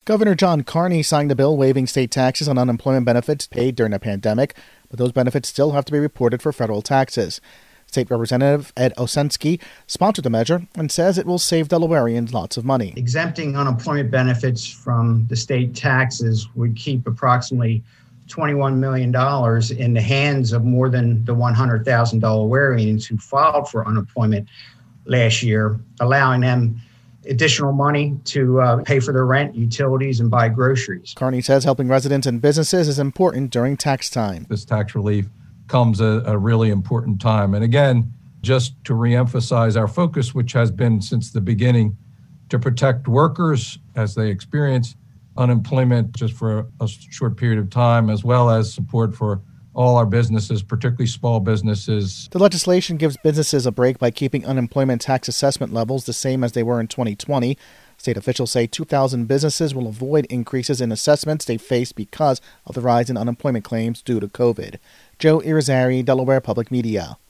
Governor John Carney signed a bill waiving state taxes on unemployment benefits paid during the pandemic, but those benefits still have to be reported for federal taxes. State Representative Ed Osensky sponsored the measure and says it will save Delawareans lots of money. Exempting unemployment benefits from the state taxes would keep approximately $21 million in the hands of more than the 100,000 Delawareans who filed for unemployment last year, allowing them additional money to pay for their rent, utilities, and buy groceries. Carney says helping residents and businesses is important during tax time. This tax relief comes at a really important time. And again, just to reemphasize our focus, which has been since the beginning, to protect workers as they experience unemployment just for a short period of time, as well as support for all our businesses, particularly small businesses. The legislation gives businesses a break by keeping unemployment tax assessment levels the same as they were in 2020. State officials say 2,000 businesses will avoid increases in assessments they face because of the rise in unemployment claims due to COVID. Joe Irizarry, Delaware Public Media.